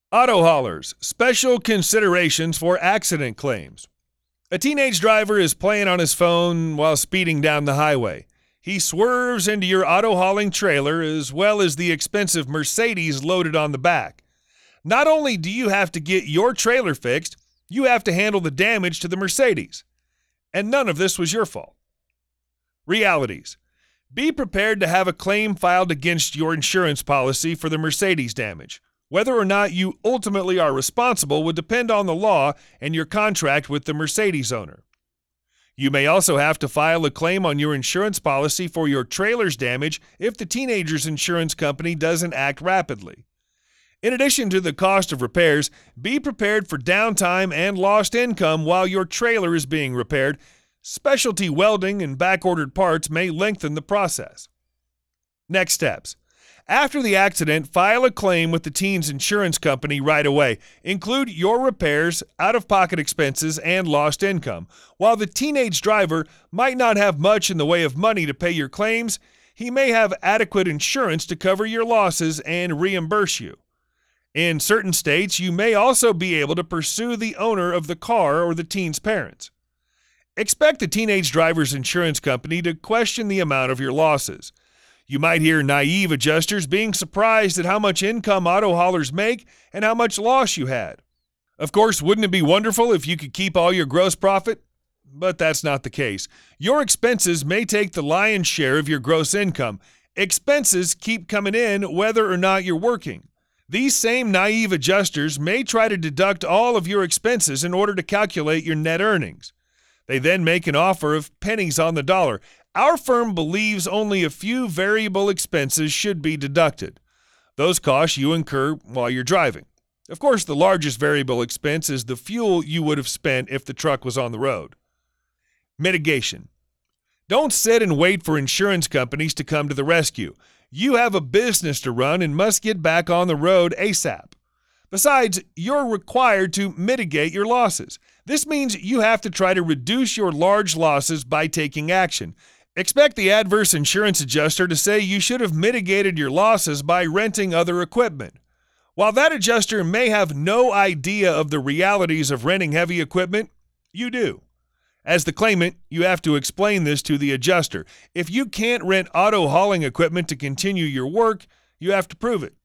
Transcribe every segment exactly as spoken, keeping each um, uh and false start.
Auto haulers, special considerations for accident claims. A teenage driver is playing on his phone while speeding down the highway. He swerves into your auto hauling trailer as well as the expensive Mercedes loaded on the back. Not only do you have to get your trailer fixed, you have to handle the damage to the Mercedes. And none of this was your fault. Realities. Be prepared to have a claim filed against your insurance policy for the Mercedes damage. Whether or not you ultimately are responsible would depend on the law and your contract with the Mercedes owner. You may also have to file a claim on your insurance policy for your trailer's damage if the teenager's insurance company doesn't act rapidly. In addition to the cost of repairs, be prepared for downtime and lost income while your trailer is being repaired. Specialty welding and back-ordered parts may lengthen the process. Next steps. After the accident, file a claim with the teen's insurance company right away. Include your repairs, out-of-pocket expenses, and lost income. While the teenage driver might not have much in the way of money to pay your claims, he may have adequate insurance to cover your losses and reimburse you. In certain states, you may also be able to pursue the owner of the car or the teen's parents. Expect the teenage driver's insurance company to question the amount of your losses. You might hear naive adjusters being surprised at how much income auto haulers make and how much loss you had. Of course, wouldn't it be wonderful if you could keep all your gross profit? But that's not the case. Your expenses may take the lion's share of your gross income. Expenses keep coming in whether or not you're working. These same naive adjusters may try to deduct all of your expenses in order to calculate your net earnings. They then make an offer of pennies on the dollar. Our firm believes only a few variable expenses should be deducted. Those costs you incur while you're driving. Of course, the largest variable expense is the fuel you would have spent if the truck was on the road. Mitigation. Don't sit and wait for insurance companies to come to the rescue. You have a business to run and must get back on the road ASAP. Besides, you're required to mitigate your losses. This means you have to try to reduce your large losses by taking action. Expect the adverse insurance adjuster to say you should have mitigated your losses by renting other equipment. While that adjuster may have no idea of the realities of renting heavy equipment, you do. As the claimant, you have to explain this to the adjuster. If you can't rent auto hauling equipment to continue your work, you have to prove it.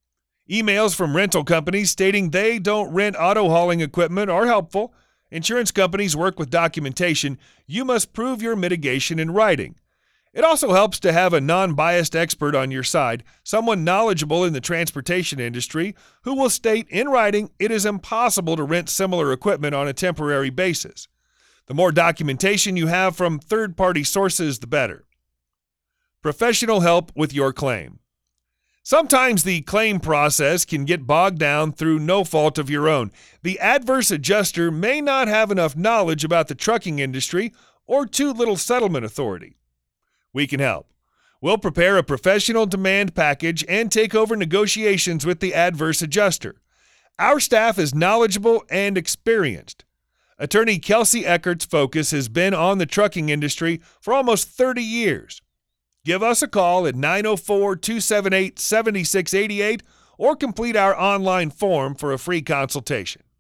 Emails from rental companies stating they don't rent auto hauling equipment are helpful. Insurance companies work with documentation. You must prove your mitigation in writing. It also helps to have a non-biased expert on your side, someone knowledgeable in the transportation industry, who will state in writing it is impossible to rent similar equipment on a temporary basis. The more documentation you have from third-party sources, the better. Professional help with your claim. Sometimes the claim process can get bogged down through no fault of your own. The adverse adjuster may not have enough knowledge about the trucking industry or too little settlement authority. We can help. We'll prepare a professional demand package and take over negotiations with the adverse adjuster. Our staff is knowledgeable and experienced. Attorney Kelsey Eckert's focus has been on the trucking industry for almost thirty years. Give us a call at nine oh four, two seven eight, seven six eight eight or complete our online form for a free consultation.